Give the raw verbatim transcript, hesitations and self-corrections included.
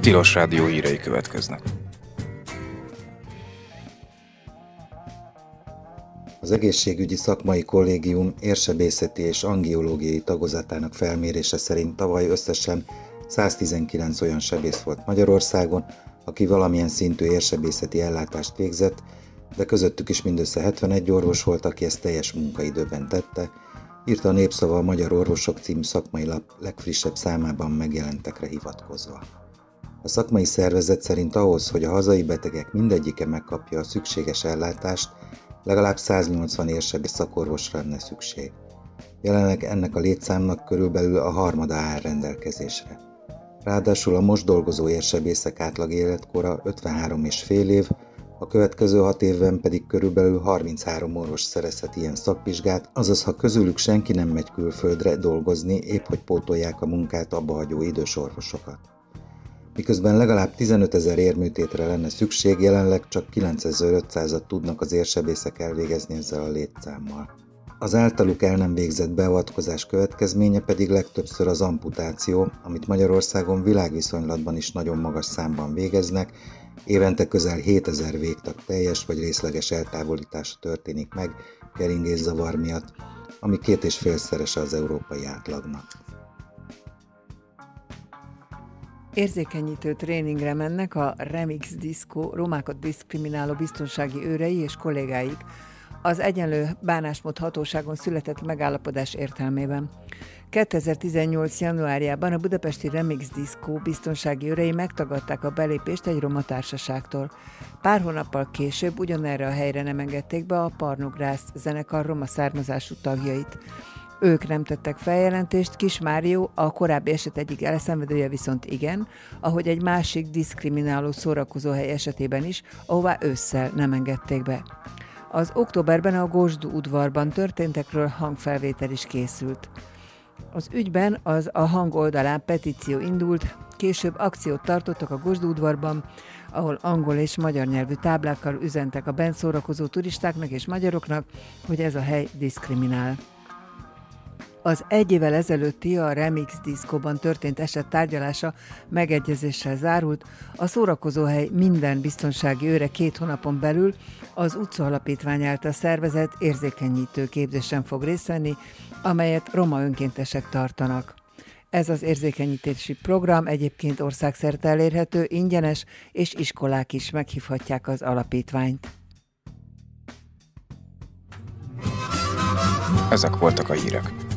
Tilos Rádió hírei következnek. Az Egészségügyi Szakmai Kollégium érsebészeti és angiológiai tagozatának felmérése szerint tavaly összesen száztizenkilenc olyan sebész volt Magyarországon, aki valamilyen szintű érsebészeti ellátást végzett, de közöttük is mindössze hetvenegy orvos volt, aki ezt teljes munkaidőben tette, írta a Népszava a Magyar Orvosok című szakmai lap legfrissebb számában megjelentekre hivatkozva. A szakmai szervezet szerint ahhoz, hogy a hazai betegek mindegyike megkapja a szükséges ellátást, legalább száznyolcvan érsebész szakorvosra lenne szükség. Jelenleg ennek a létszámnak körülbelül a harmada áll rendelkezésre. Ráadásul a most dolgozó érsebészek átlag életkora ötvenhárom és fél év, a következő hat évben pedig körülbelül harminchárom orvos szerezhet ilyen szakvizsgát, azaz ha közülük senki nem megy külföldre dolgozni, épp hogy pótolják a munkát abbahagyó idős orvosokat. Miközben legalább tizenötezer érműtétre lenne szükség, jelenleg csak kilencezer-ötszázat tudnak az érsebészek elvégezni ezzel a létszámmal. Az általuk el nem végzett beavatkozás következménye pedig legtöbbször az amputáció, amit Magyarországon világviszonylatban is nagyon magas számban végeznek, évente közel hétezer végtag teljes vagy részleges eltávolítása történik meg keringészavar miatt, ami két és félszerese az európai átlagnak. Érzékenyítő tréningre mennek a Remix Disco romákat diszkrimináló biztonsági őrei és kollégáik az Egyenlő Bánásmód Hatóságon született megállapodás értelmében. kétezer-tizennyolc. januárjában a budapesti Remix Disco biztonsági őrei megtagadták a belépést egy roma társaságtól. Pár hónappal később ugyanerre a helyre nem engedték be a Parnogrász zenekar roma származású tagjait. Ők nem tettek feljelentést, Kis Márió, a korábbi eset egyik elszenvedője viszont igen, ahogy egy másik diszkrimináló szórakozóhely esetében is, ahová ősszel nem engedték be. Az októberben a Gosdú udvarban történtekről hangfelvétel is készült. Az ügyben az a Hang oldalán petíció indult, később akciót tartottak a Gosdú udvarban, ahol angol és magyar nyelvű táblákkal üzentek a bent szórakozó turistáknak és magyaroknak, hogy ez a hely diszkriminál. Az egy évvel ezelőtti a Remix Disco-ban történt eset tárgyalása megegyezéssel zárult, a szórakozóhely minden biztonsági őre két hónapon belül az utca alapítvány által szervezett érzékenyítő képzésen fog részt venni, amelyet roma önkéntesek tartanak. Ez az érzékenyítési program egyébként országszerte elérhető, ingyenes, és iskolák is meghívhatják az alapítványt. Ezek voltak a hírek.